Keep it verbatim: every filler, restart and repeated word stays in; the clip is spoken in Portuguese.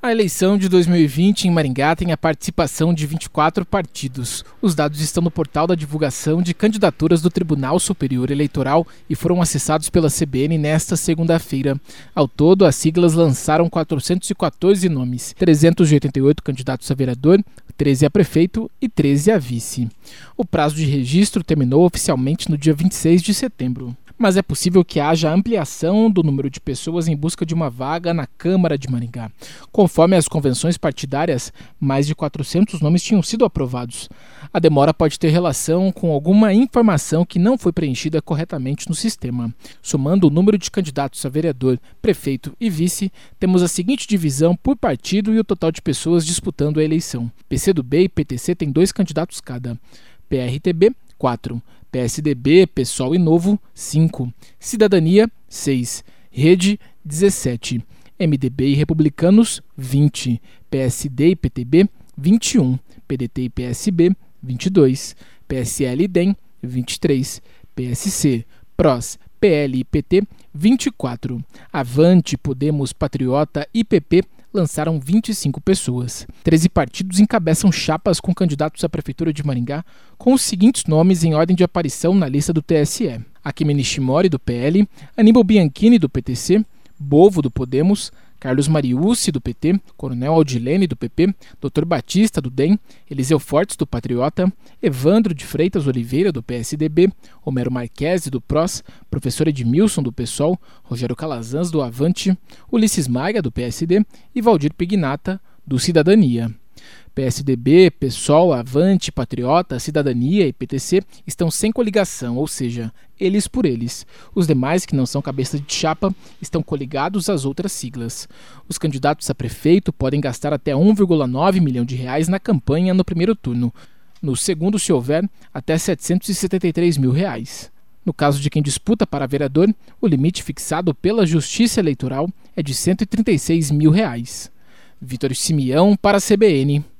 A eleição de dois mil e vinte em Maringá tem a participação de vinte e quatro partidos. Os dados estão no portal da divulgação de candidaturas do Tribunal Superior Eleitoral e foram acessados pela C B N nesta segunda-feira. Ao todo, as siglas lançaram quatrocentos e quatorze nomes, trezentos e oitenta e oito candidatos a vereador, treze a prefeito e treze a vice. O prazo de registro terminou oficialmente no dia vinte e seis de setembro. Mas é possível que haja ampliação do número de pessoas em busca de uma vaga na Câmara de Maringá. Conforme as convenções partidárias, mais de quatrocentos nomes tinham sido aprovados. A demora pode ter relação com alguma informação que não foi preenchida corretamente no sistema. Somando o número de candidatos a vereador, prefeito e vice, temos a seguinte divisão por partido e o total de pessoas disputando a eleição. P C do B e P T C têm dois candidatos cada. P R T B, quatro. P S D B, PSOL e Novo, cinco. Cidadania, seis. Rede, dezessete. M D B e Republicanos, vinte. P S D e P T B, vinte e um. P D T e P S B, vinte e dois. P S L e D E M, vinte e três. P S C, P R O S, P L e P T, vinte e quatro. Avante, Podemos, Patriota e P P lançaram vinte e cinco pessoas. treze partidos encabeçam chapas com candidatos à Prefeitura de Maringá com os seguintes nomes em ordem de aparição na lista do T S E. Akimi Nishimori, do P L, Aníbal Bianchini, do P T C, Bovo, do Podemos, Carlos Mariucci, do P T, Coronel Aldilene, do P P, doutor Batista, do D E M, Eliseu Fortes, do Patriota, Evandro de Freitas Oliveira, do P S D B, Homero Marquesi, do P R O S, professor Edmilson, do PSOL, Rogério Calazans, do Avante, Ulisses Maia, do P S D e Valdir Pignata, do Cidadania. P S D B, PSOL, Avante, Patriota, Cidadania e P T C estão sem coligação, ou seja, eles por eles. Os demais, que não são cabeça de chapa, estão coligados às outras siglas. Os candidatos a prefeito podem gastar até um vírgula nove milhão de reais na campanha no primeiro turno. No segundo, se houver, até setecentos e setenta e três mil reais. No caso de quem disputa para vereador, o limite fixado pela Justiça Eleitoral é de cento e trinta e seis mil reais. Vitor Simeão para a C B N.